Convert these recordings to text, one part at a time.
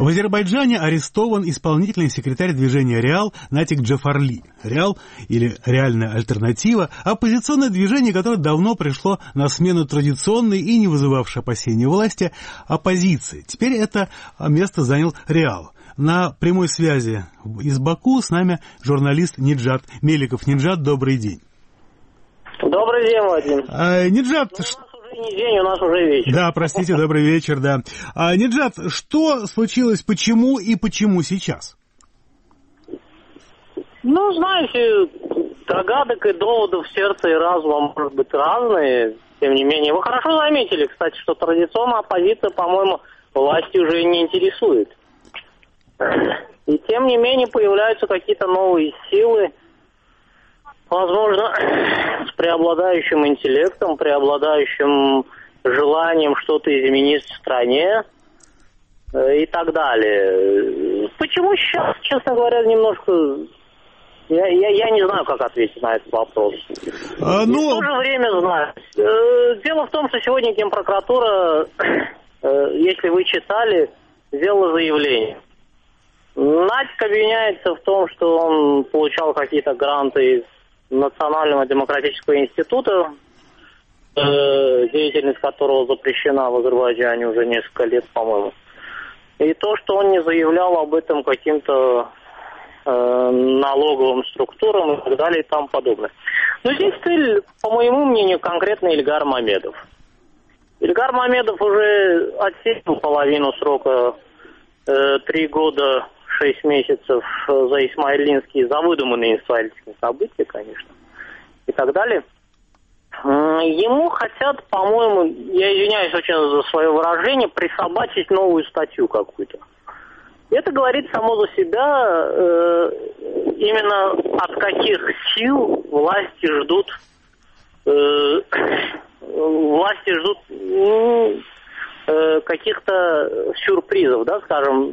В Азербайджане арестован исполнительный секретарь движения «Реал» Натик Джафарли. «Реал» или «Реальная альтернатива» – оппозиционное движение, которое давно пришло на смену традиционной и не вызывавшей опасения власти оппозиции. Теперь это место занял «Реал». На прямой связи из Баку с нами журналист Ниджат Меликов. Ниджат, добрый день. Добрый день, Владимир. Ниджат... Не день, у нас уже вечер. Да, простите, добрый вечер, да. Ниджат, что случилось, почему и почему сейчас? Ну, знаете, догадок и доводов сердца и разума может быть разные. Тем не менее, вы хорошо заметили, кстати, что традиционная оппозиция, по-моему, власти уже не интересует. И тем не менее появляются какие-то новые силы, возможно, с преобладающим интеллектом, преобладающим желанием что-то изменить в стране и так далее. Почему сейчас, честно говоря, немножко... Я не знаю, как ответить на этот вопрос. И в то же время знаю. Дело в том, что сегодня Генпрокуратура, если вы читали, сделала заявление. Натик обвиняется в том, что он получал какие-то гранты из Национального демократического института, деятельность которого запрещена в Азербайджане уже несколько лет, по-моему. И то, что он не заявлял об этом каким-то налоговым структурам и так далее и тому подобное. Но здесь цель, по моему мнению, конкретно Ильгар Мамедов. Ильгар Мамедов уже отсидел половину срока, 3 года 6 месяцев за исмаилинские, за выдуманные исмаилинские события, конечно, и так далее. Ему хотят, по-моему, я извиняюсь очень за свое выражение, присобачить новую статью какую-то. Это говорит само за себя, именно от каких сил власти ждут каких-то сюрпризов, да, скажем,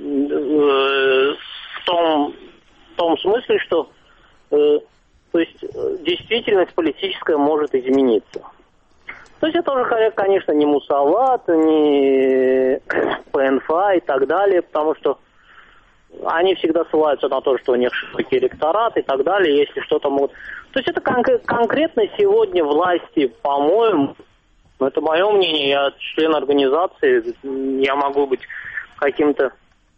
в том смысле, что то есть действительность политическая может измениться. То есть это уже, конечно, не Мусават, не ПНФА и так далее, потому что они всегда ссылаются на то, что у них широкий электорат и так далее, если что-то могут... То есть это конкретно сегодня власти, по-моему, это мое мнение, я член организации, я могу быть каким-то...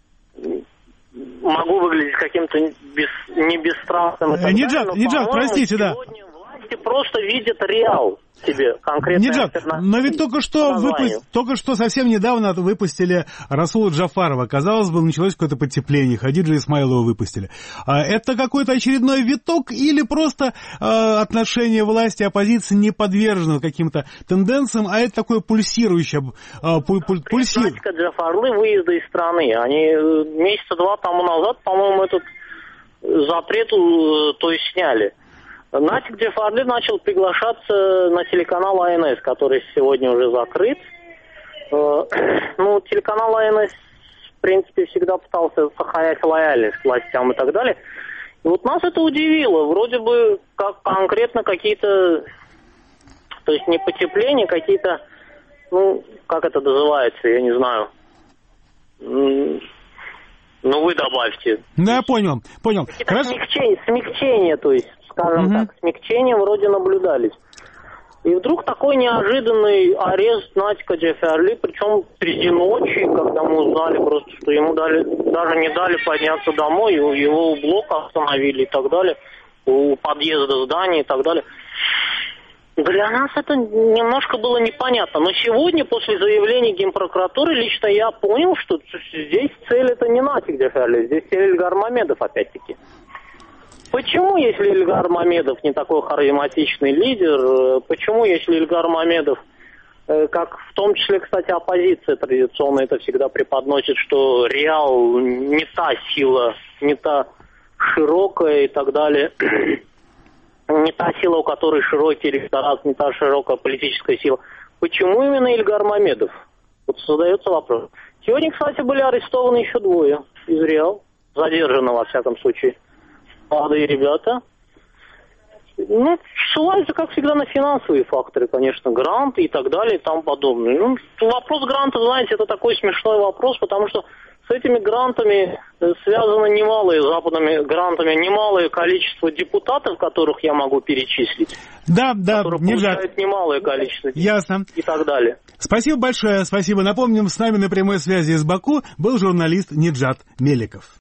Могу выглядеть каким-то не бесстрастным. Ниджат, простите, да. Сегодня власти просто видят реал себе конкретно. Ниджат, но ведь только что совсем недавно выпустили Расула Джафарова. Казалось бы, началось какое-то потепление. Хадиджа Исмаилова выпустили. Это какой-то очередной виток или просто отношение власти и оппозиции не подвержено каким-то тенденциям, а это такое пульсирующее... Практика Джафарлы выезда из страны. Они месяца 2 тому назад, по-моему, этот запрет то есть сняли. Натик Джафарли начал приглашаться на телеканал АНС, который сегодня уже закрыт. Ну, телеканал АНС, в принципе, всегда пытался сохранять лояльность к властям и так далее. И вот нас это удивило. Вроде бы как конкретно какие-то, то есть не потепление, какие-то, ну, как это называется, я не знаю. Ну, вы добавьте. Да, я понял. Смягчение, то есть, скажем так, смягчения вроде наблюдались. И вдруг такой неожиданный арест Натика Джафарли, причем среди ночи, когда мы узнали просто, что ему даже не дали подняться домой, его у блока остановили и так далее, у подъезда здания и так далее. Для нас это немножко было непонятно. Но сегодня, после заявления Генпрокуратуры, лично я понял, что здесь цель это не Натик Джафарли, здесь цель Ильгар Мамедов опять-таки. Почему, если Ильгар Мамедов не такой харизматичный лидер, почему, если Ильгар Мамедов, как в том числе, кстати, оппозиция традиционно это всегда преподносит, что Реал не та сила, не та широкая и так далее, не та сила, у которой широкий электорат, не та широкая политическая сила. Почему именно Ильгар Мамедов? Вот создается вопрос. Сегодня, кстати, были арестованы еще 2 из Реал, задержаны во всяком случае. Молодые ребята. Ну, ссылаются, как всегда, на финансовые факторы, конечно, гранты и так далее и тому подобное. Ну, вопрос гранта, знаете, это такой смешной вопрос, потому что с этими грантами связано немалые, западными грантами, немалое количество депутатов, которых я могу перечислить. Да, которые получают немалое количество денег. Ясно. И так далее. Спасибо большое, спасибо. Напомним, с нами на прямой связи из Баку был журналист Ниджат Меликов.